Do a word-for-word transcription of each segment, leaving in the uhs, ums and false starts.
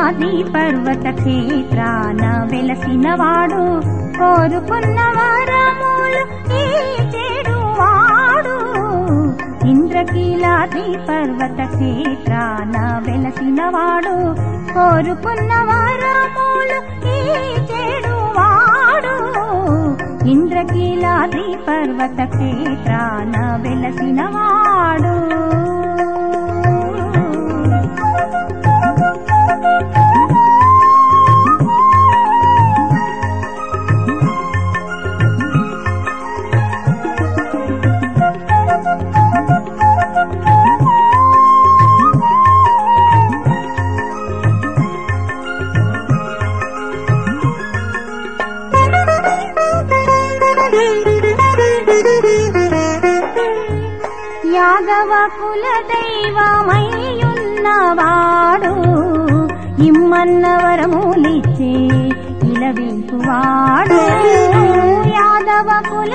ఇంద్రకీలాద్రి పర్వత క్షేత్రాన వెలసినవాడు కోరుకున్న వరములు ఇచ్చెడువాడు. ఇంద్రకీలాద్రి పర్వత క్షేత్రాన వెలసినవాడు కోరుకున్న వరములు ఇచ్చెడువాడు. ఇంద్రకీలాద్రి పర్వత క్షేత్రాన వెలసినవాడు. యాదవ కుల దైవమయ్యున్నవాడు ఇమ్మన్న వరములిచ్చే ఇలవింపువాడు. యాదవ కుల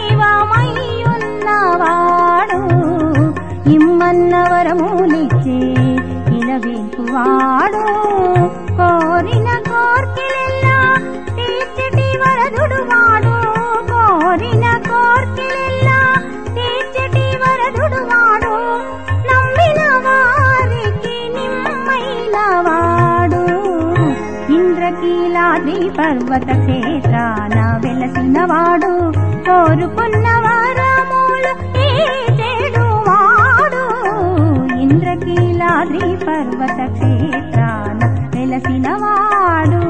దైవమయ్యున్నవాడు ఇమ్మన్న వరములిచ్చే ఇలవింపువాడు. కోరిన కోర్కెలెల్లా తీర్చటి వరదుడు వాడు. కోరిన కోర్కెలెల్లా తీర్చటి వరదుడు వాడు. నమ్మిన వారికి నిమ్మైన వాడు. ఇంద్రకీలాద్రి పర్వత క్షేత్రాన వెలసినవాడు కోరుకున్న వరములు ఇచ్చెడువాడు. ఇంద్రకీలాద్రి పర్వత క్షేత్రాన వెలసినవాడు.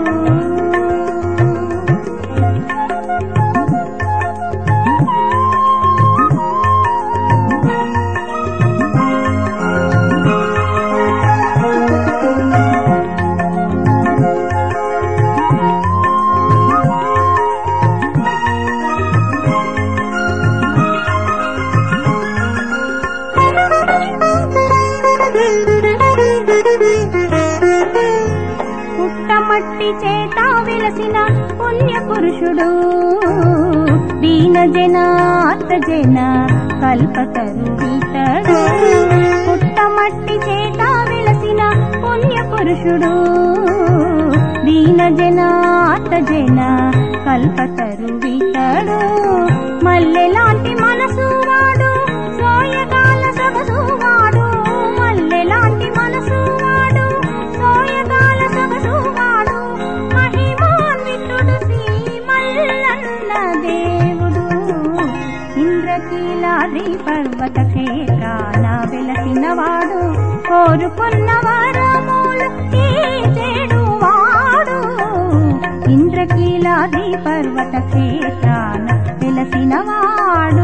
పుట్టమట్టి చేత వెలసిన పుణ్య పురుషుడు. దీన జనార్త జన కల్పతరువితడు. పుట్టమట్టి చేత వెలసిన పుణ్య పురుషుడు. దీన జనార్త జన కల్పతరువితడు. మల్లెలాంటి మనసు వాడు సోయగాల సొగసు వాడు. మల్లెలాంటి మనసు వాడు సోయగాల సొగసు వాడు. మహిమాన్వితుడు శ్రీ మల్లన్న దేవుడు. ఇంద్రకీలాద్రి పర్వత క్షేత్రాన వెలసినవాడు కోరుకున్న వరములు ఇచ్చెడువాడు. ఇంద్రకీలాద్రి పర్వత క్షేత్రాన వెలసినవాడు.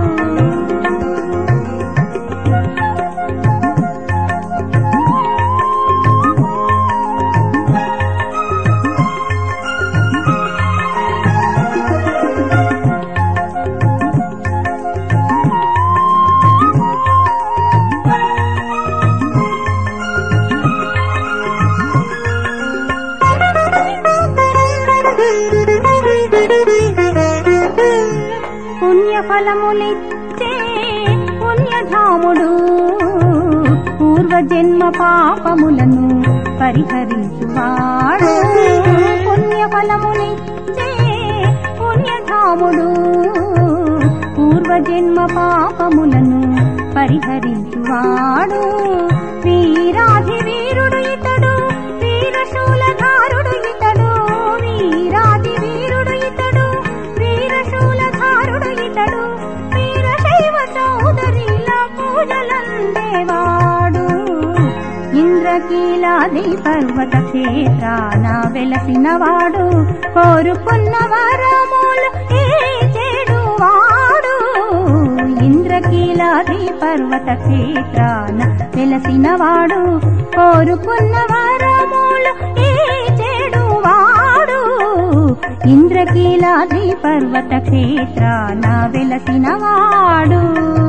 పుణ్యఫలములిచ్చే పుణ్యధాముడు. పూర్వజన్మ పాపములను పరిహరించువాడు. పుణ్యఫలములిచ్చే పుణ్యధాముడు. పూర్వజన్మ పాపములను పరిహరించువాడు. వీరాధి వీరుడు ఇతడు. వీరశూలధారుడు ఇతడు. వీరాధి వీరుడు ఇతడు. వీరశూలధారుడు ఇతడు. వీరశైవ చౌదరిల పూజలందేవాడు. ఇంద్రకీలాద్రి పర్వత క్షేత్రాన వెలసినవాడు కోరుకున్న వరములు ఇచ్చెడువాడు. ఇంద్రకీలాద్రి పర్వత క్షేత్రాన వెలసినవాడు కోరుకున్న వరములు ఇచ్చెడువాడు. ఇంద్రకీలాద్రి పర్వత క్షేత్రాన వెలసినవాడు.